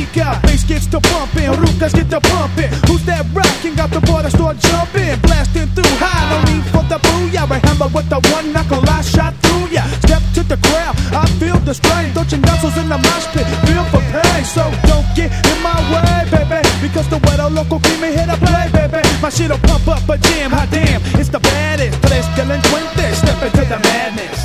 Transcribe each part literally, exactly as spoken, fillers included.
música. Bass gets to bumping, rucas get to pumping. Who's that rocking? Got the boy that start jumping, blasting through high. No need for the booyah. I hammer with the one knuckle, I shot through ya. Step to the crowd, I feel the strain. Touching muscles in the mosh pit, feel for pain. So don't get in my way, baby, because the weather local keep me here to play, baby. My shit'll pump up a jam, hot damn, it's the baddest. Tres delincuentes, step into the madness.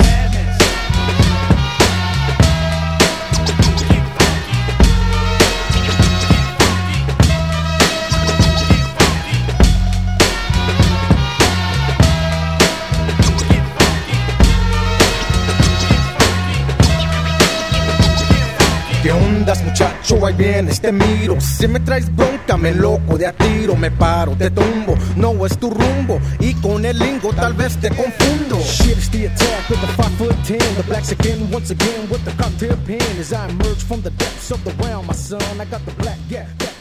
¿Qué ondas, muchacho? Ahí vienes, te miro. Si me traes bronca, me loco de a tiro. Me paro, te tumbo, no es tu rumbo. Y con el lingo tal vez te confundo. Shit, it's the attack with the five foot ten. The blacks again, once again with the cocktail pen. As I emerge from the depths of the realm, my son, I got the black, yeah, yeah.